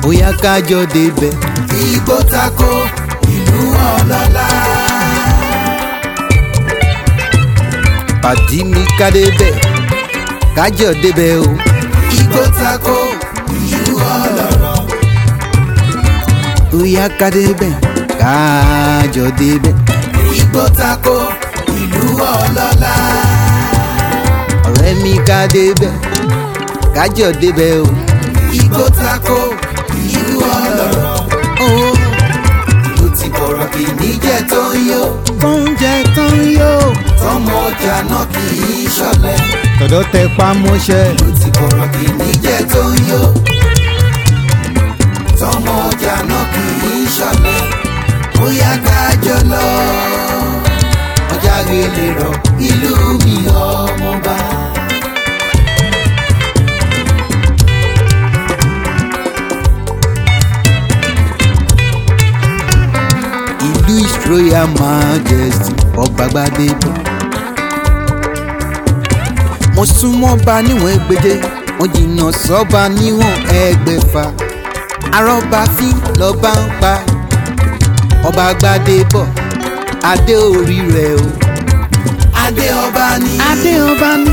bóyá kájọ débẹ̀. Igbó Tako ìlú ọlọ́lá. pàdí mi ká débẹ̀ kájọ débẹ̀ o. Igbó Tako ìlú ọlọ́rọ̀. bóyá ká débẹ̀ kájọ débẹ̀. Igbó Tako ìlú ọlọ́lá. ọ̀rẹ́ mi ká débẹ̀ kájọ débẹ̀ o. Igbó Tako ìlú ọlọ́rọ̀. Ìlú tí bọ̀rọ̀ kì í níjẹ̀ tó ń yó. tó ń jẹ tó ń yó. Tọmọ ọjà náà kì í ṣọ̀lẹ. tọ̀dọ̀ tẹ pamọ́ṣẹ́. Ìlú tí bọ̀rọ̀ kì í níjẹ̀ tó ń yó. Tọmọ ọjà náà kì í ṣọ̀lẹ. Bóyá kájọ lọ. Ọjà gèlè rọ̀ ìlú mi ọmọba. ìlú His Royal Majesty ọba Gbádébọ̀. mo súnmọ́ bá níwọ̀n ẹgbẹ̀je mo jìnnà sọ́ba níwọ̀n ẹgbẹ̀fà. arọ́ba fín lọ́ba ń pa ọba Gbádébọ̀ adé orí rẹ̀ o. Adé ọba ni. adé ọba ni.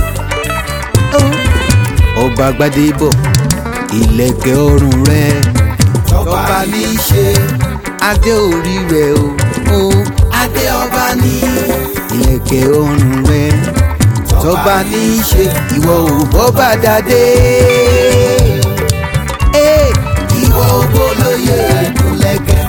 ọba Gbádébọ̀ ìlẹ̀kẹ̀ ọrùn rẹ̀ Tọ́ba ní í ṣe. adé orí rẹ̀ o. Adé ọba ni. ìlẹ̀kẹ̀ ọrùn rẹ̀ tọ́ba ní í ṣe ìwọ ò bọ́ bá dádé. Ìwọ ògbólóyè ìdúnlẹ̀kẹ̀.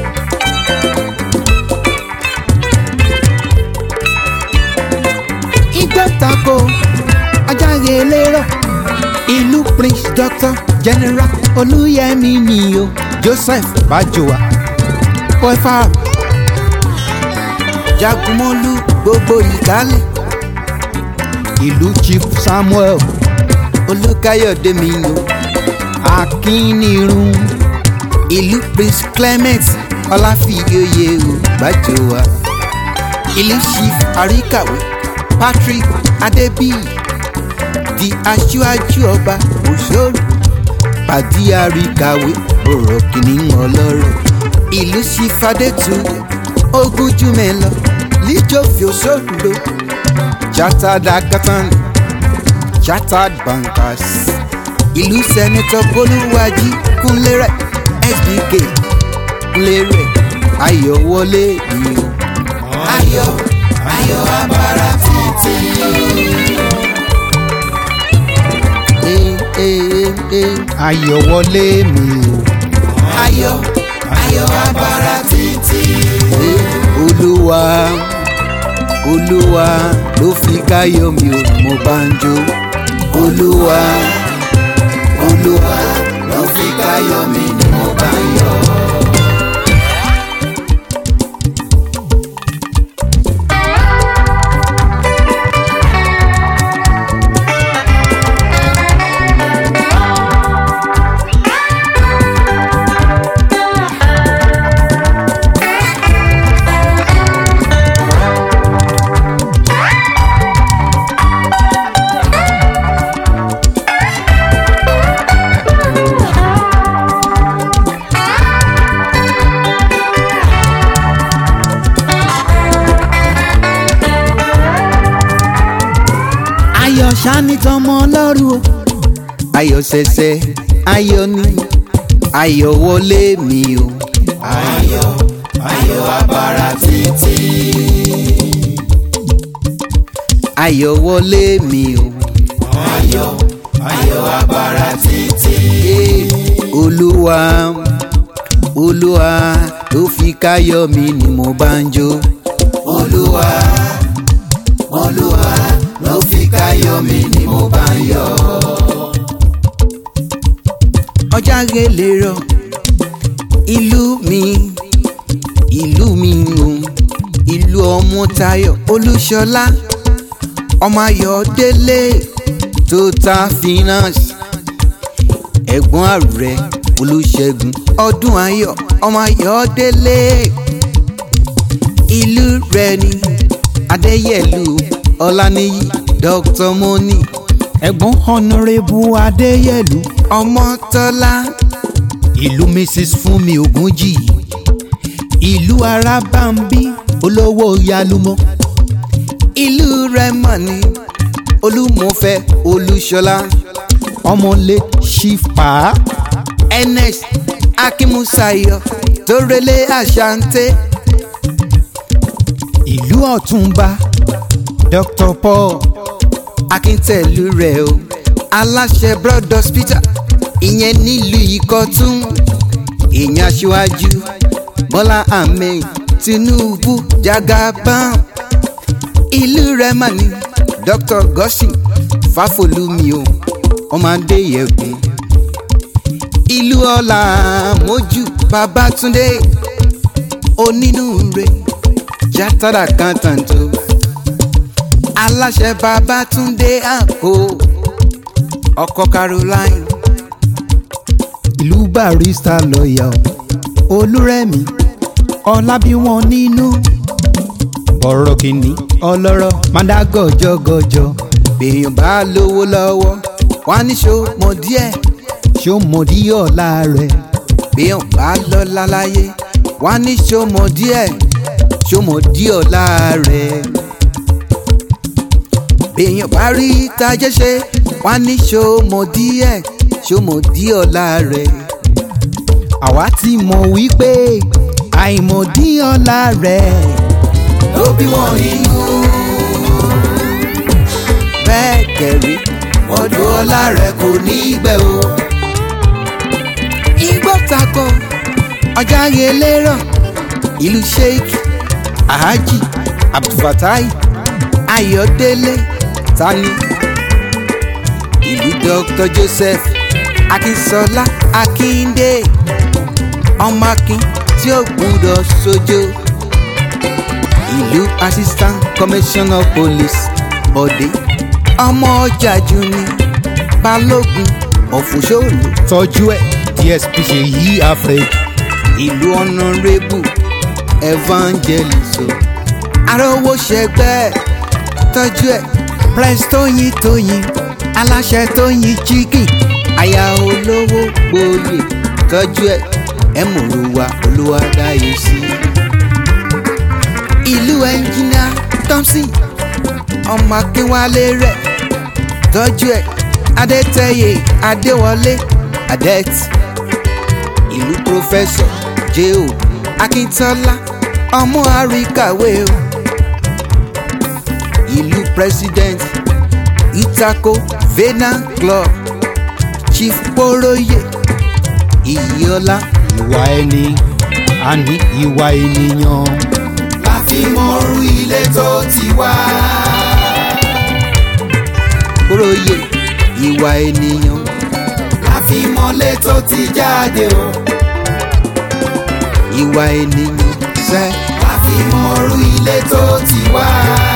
Igbó Tako Ajáre lérò ìlú Prince Dr. General Olúyẹmí ni o. Joseph Bájòwà pọ́fà Jagunmọ́lú gbogbo ìkálẹ̀ ìlú Chief Samuel Olúkáyọ̀dé mi o. Akínírun ìlú Prince Clement Ọláfíyòyè o Bájòwà ìlú Chief Àríkàwé Patrick Adébíyì di aṣíwájú ọba Òṣòro pàdí Àríkàwé ọ̀rọ̀ kìíní ọlọ́rọ̀ ìlú Chief Adétúnjì Ògúnjúmẹ́lọ líjọ́fì Òṣòro chartered accountant chartered bankers ìlú Senator Bolúwájí Kúnlérẹ̀ SBK Kúnlérẹ̀ Ayọ̀wọlé ni o. Ayọ̀ ayọ̀ abara títí. Ayọ̀wọlé mi o. Ayọ̀ ayọ̀ abara títí. Olúwa Olúwa ló fi káyọ̀ mi ò mo bá ń jó. Olúwa Olúwa ló fi káyọ̀ mi ni mo bá ń yọ̀. Ayọ̀ ṣáni tọmọ ọlọ́run o. Ayọ̀ ṣẹ̀ṣẹ̀ ayọ̀ ni Ayọ̀wọlé mi o. Ayọ̀ ayọ̀ abara títí. Ayọ̀wọlé mi o. Ayọ̀ ayọ̀ abara títí. Olúwa Olúwa ló fi káyọ̀ mi ni mo bá ń jó. Olúwa Olúwa ló fi káyọ̀ mi ni mo bá ń yọ̀. Ọjàre lérò ìlú mi o. ìlú Ọmọ́táyọ̀ Olúṣọlá ọmọ Ayọ̀délé Total Finance ẹ̀gbọ́n ààrẹ Olúṣẹ́gun Ọdúnayọ̀ ọmọ Ayọ̀délé ìlú rẹ̀ ní Adéyẹlú Ọláníyì Dr. Money ẹ̀gbọ́n Honorable Adéyẹlú Ọmọ́tọ́lá ìlú Mrs. Fúnmi Ògúnjì, ìlú Arábàmbí olówó Yálùmọ́, ìlú Rẹ́mọ ní Olúmọ̀fẹ́ Olúṣọlá, ọmọlé ṣífà Ernest Akínmúsáyọ̀ tó relé Àṣàǹtẹ̀, ìlú Ọ̀túnba Dr. Paul Akíntẹ̀lú rẹ̀ o, aláṣẹ Broad Hospital ìyẹn nílùú Ìkọ̀tún, ìyẹn aṣíwájú Bọ́lá Ahmed Tinubu Jagaban, ìlú Rẹ́mọ ní Dr. Gosin Fáfolúmi o, ọmọdé yẹ̀kùn, ìlú Ọlá Mójú Babátúndé onínúure Chartered Accountant o, aláṣẹ Babátúndé àkó ọkọ Caroline, ìlú Barrister lọ́yà Olúrẹ̀mí Ọlábíwọ́n nínú ọ̀rọ̀ kìíní ọlọ́rọ̀ mádà gọ̀jọ̀gọ̀jọ̀, béèyàn bá lówó lọ́wọ́ wá ní ṣó mọ̀ díẹ̀ ṣó mọ̀ díẹ̀ ọ̀la rẹ̀, béèyàn bá lọ́lá láyé wá ní ṣó mọ̀ díẹ̀ ṣó mọ̀ díẹ̀ ọ̀la rẹ̀, béèyàn bá rí tajẹ́ ṣe wá ní ṣó mọ̀ díẹ̀ ṣó mọ̀ díẹ̀ ọ̀la rẹ̀. àwa ti mọ̀ wípé àìmọ̀dí ọ̀la rẹ̀ ló bí wọn inú. bẹ́ẹ̀ kẹ̀rí ọdún ọlá rẹ̀ kò ní gbẹ o. igbó tako ọjà yẹlẹ́rọ̀ ìlú Sheikh Alhaji Abdulfatai Ayọ̀délé Tani, ìlú Dr. Joseph Akínsọlá Akíndé ọmọ Akin tí ó gbúdọ̀ sójó, ìlú Assistant Commissioner of Police Bọ̀dé ọmọ Ọ̀jájú ní Balógun Ọ̀fùnṣòlù tọ́jú ẹ̀ DSP Ṣèyí Alfred, ìlú Honorable Evangelist arówó ṣẹgbẹ́ tọ́jú ẹ̀ Prince Tóyìn aláṣẹ Tóyìn chicken aya olówó gboyè tọ́jú ẹ̀ ẹ̀mọ̀rúwa Olúwadáyé sí, ìlú Engineer Thompson ọmọ Akínwálé rẹ̀ tọ́jú ẹ̀ Adétẹ̀yẹ Adéwọlé Adet, ìlú Professor J.O. Akíntọ́lá ọmọ àríkàwé o, ìlú President Itako Vena Club Chief Boroye Ìyíọlá ìwà ẹni àní ìwà ènìyàn la fi mọrú ilé tó ti wá. Boroye ìwà ènìyàn la fi mọlé tó ti jáde o. ìwà ènìyàn sẹ́ la fi mọrú ilé tó ti wá.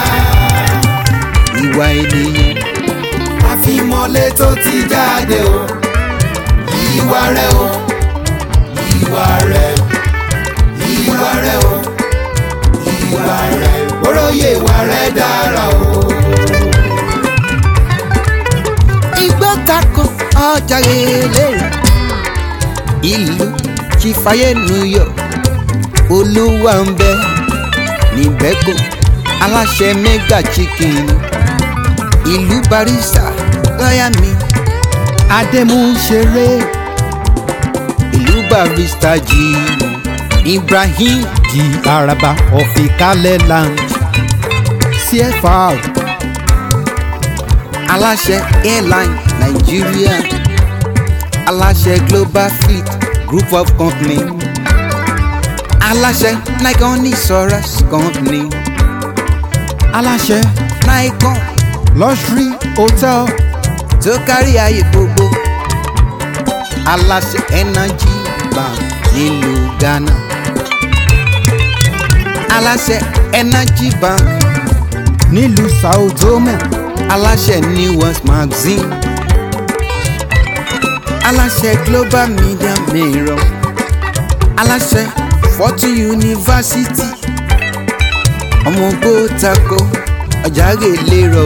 ìwà ènìyàn la fi mọlé tó ti jáde o. ìwà rẹ̀ o. ìwà rẹ̀. ìwà rẹ̀ o. ìwà rẹ̀. Boroye ìwà rẹ̀ dára o. igbó tako ọjà yẹlẹ́rọ̀ ìlú Chifaye New York olúwa ń bẹ níbẹ̀kọ aláṣẹ Mega Chicken, ìlú Barrister lọ́yà mi Adémúṣeré, ìlú Barrister Jimoh Ibrahim di Araba ọ̀fìnkálẹ̀ land CFR aláṣẹ airline Nigeria, aláṣẹ Global Fleet Group of Company, aláṣẹ Nikon Insurance Company, aláṣẹ Nikon Luxury Hotel tó kárí ayé gbogbo, aláṣẹ Energy Bank nílùú Ghana, aláṣẹ Energy Bank nílùú Sao Tome, aláṣẹ New West Magazine, aláṣẹ Global Media Mirror, aláṣẹ Fortune University, ọmọ gbóòtako ọjàre lérò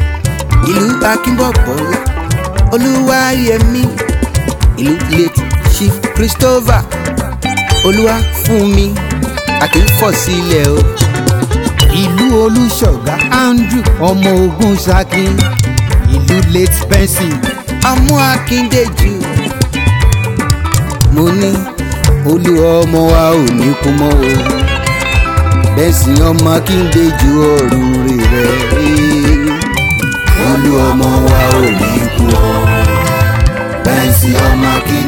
ìlú Akínbọ̀bọ́lá Olúwayẹmí, ìlú late Chief Christopher olúwa fún mi àkínfọ̀ sílẹ̀ o. ìlú olùṣọ́gà Andrew ọmọ ogun Ṣakí, ìlú late Benson amú Akíndéjì. mo ní olú ọmọ wa ò ní kú mọ́ o, Benson ọmọ Akíndéjì ọ̀rù rẹ̀. olú ọmọ wa ò ní kú o, Benson ọmọ Akíndéjì.